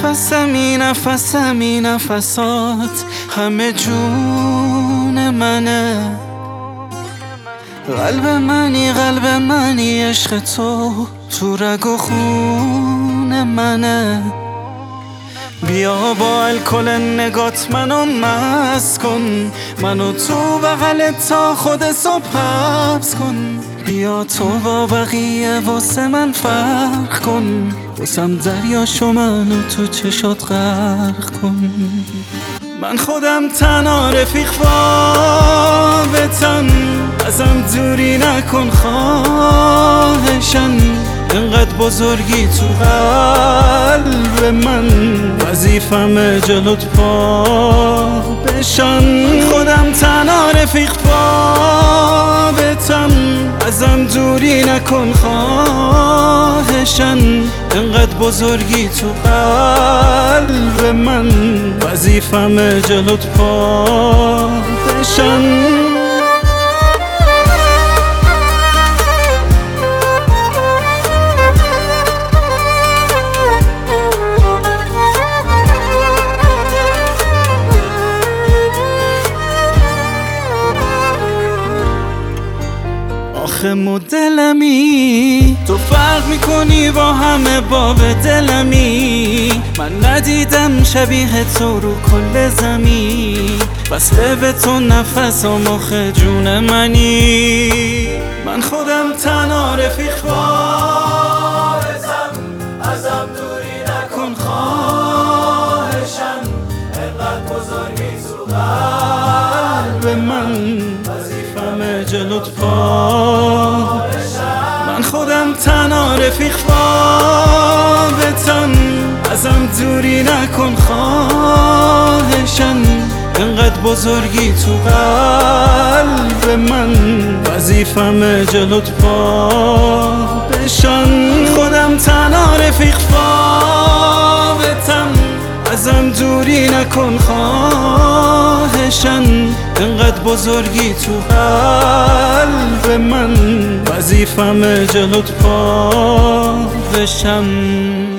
نفسمی نفسمی نفسات همه جون منه. قلب منی عشق تو رگ و خون منه. بیا با الکل نگات منو مست کن، منو تو بغلت تا خود صبح حبس کن. بیا تو با بقیه واسه من فرق کن، واسم دریاشو منو تو چشات غرق کن. من خودم تنها رفیق بابتم، ازم دوری نکن خواهشم. انقدر بزرگی تو قلب من، وظیفمه جلوت پا بشم. خودم تنها رفیق بابتم، ازم دوری نکن خواهشم. انقدر بزرگی تو قلب من، وظیفمه جلوت پا بشم. آخه مدلمی تو فرق میکنی با همه باب دلمی. من ندیدم شبیه تو رو کل زمین، وصله به تو نفسم آخه جون منی. من خودم تنها رفیق بابتم، ازم دوری نکن خواهشم. انقدر بزرگی تو قلب من، وظیفمه جلوت پا بشم. من خودم تنها رفیق بابتم، ازم دوری نکن خواهشم. انقدر بزرگی تو قلب من، وظیفمه جلوت پا بشم. خودم تنها رفیق بابتم، ازم دوری نکن خواهشم. انقدر بزرگی تو قلب من، وظیفمه جلوت پا بشم.